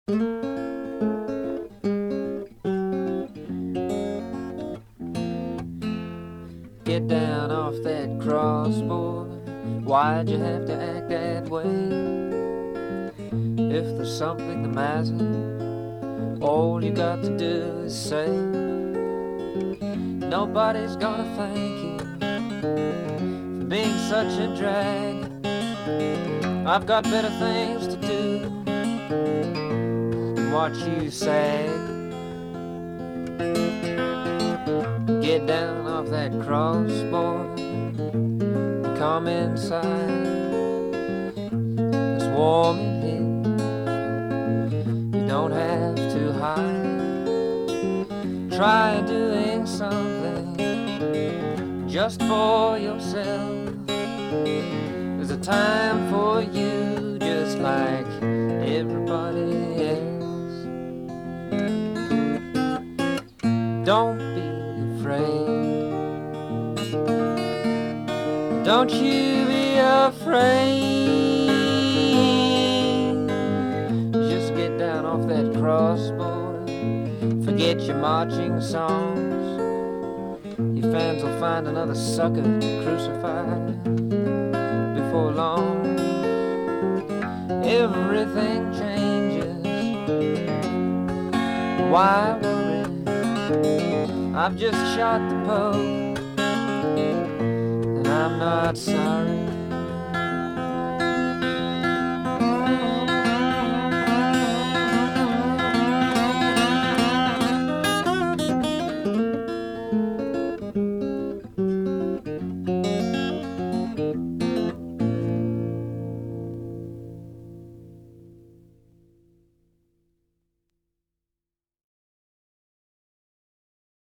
Get down off that cross, boy. Why'd you have to act that way? If there's something the matter, all you got to do is say. Nobody's gonna thank you for being such a drag. I've got better things to do than watch you sag. Get down off that cross, boy, and come inside. It's warm in here, you don't have to hide. Try doing something just for yourself. There's a time for you just like everybody else. Don't be afraid. Don't you be afraid. Just get down off that cross, boy. Forget your marching songs. Your fans will find another sucker to crucify before long. Everything changes. Why worry? I've just shot the Pope, and I'm not sorry.